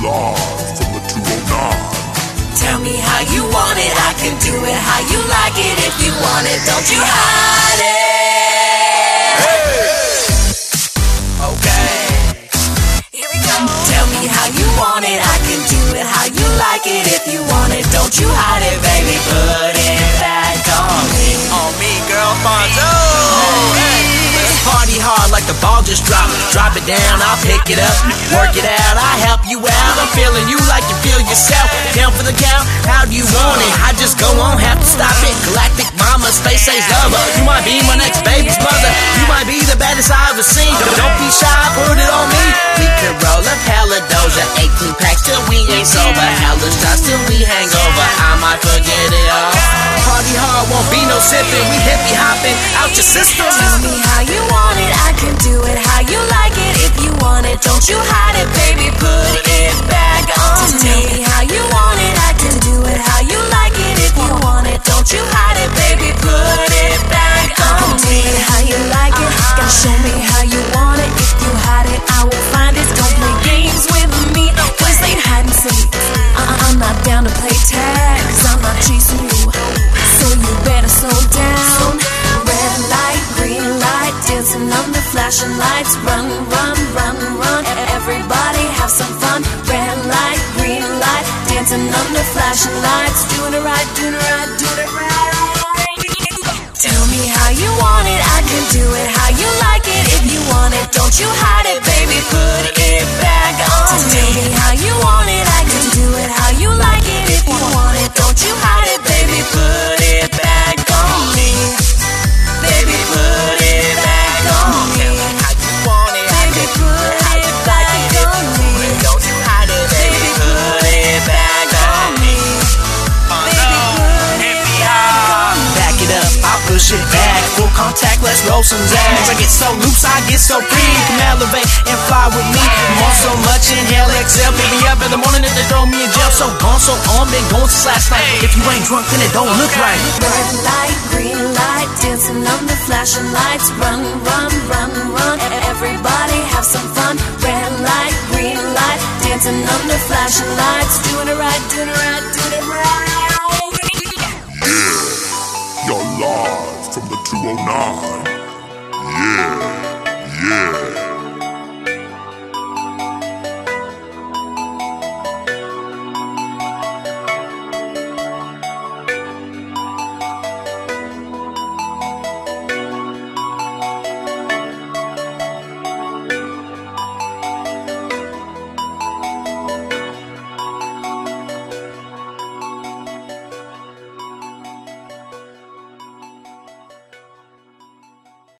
live from the 209. Tell me how you want it, I can do it how you like it. If you want it, don't you hide it. Okay, here we go. Tell me how you want it, I can do it how you like it. If you want it, don't you hide it, baby. Put it back on me, girl. Fonzo. Party hard like the ball just dropped. Drop it down, I'll pick it up. Work it out, I help you out. I'm feeling you like you feel yourself. Down for the count, how do you want it? I just go on, have to stop it. Galactic mama, space age lover. You might be my next baby's mother. You might be the baddest I ever seen. Don't be shy, put it on me. We can roll up hella doja, 18 packs till we ain't sober. Hella shots till we hang over. I might forget it all. Party hard, won't be no sipping. We hippie hopping out your system. Tell me how you want it, I can do it how you like it. If you want it, don't you hide it, baby. Put it back on me. Tell me how you want it, I can do it how you like it. If you want it, don't you hide it, baby. Put it back on me. How you like it, gotta show me how you want it. If you hide it, I will find it. Don't play games with me, please ain't hide and seek. I'm not down to play tag, cause I'm not chasing you. So you better slow down. Red light, green light, dancing under flashing lights. Run, run, run, run. Everybody have some fun. Red light, green light, dancing under flashing lights. Doing it right, doing it right, doing it right. Tell me how you want it, I can do it how you like it. If you want it, don't you hide it, baby. Put it back on me. Tell me how you want it, I can do it how you like it. If you want it, don't you hide it, baby. Put it back on me. Baby, put it back on me. How you want it, Baby, put it back on me. don't you hide it, Baby, put it back on me. Baby, put it back on me. Back it up, I'll push it back. Full contact, let's roll some zags. I get so loose, I get so free. You can elevate and fly with me. I'm on so much, inhale, exhale. Pick me up in the morning if they throw me in jail. So gone, so on, been going since last night. If you ain't drunk, then it don't look right. Red light, green light, dancing under flashing lights. Run, run, run, run. Everybody have some fun. Red light, green light, dancing under flashing lights. Doing it right, doing it right, doing it right. You're live from the 209.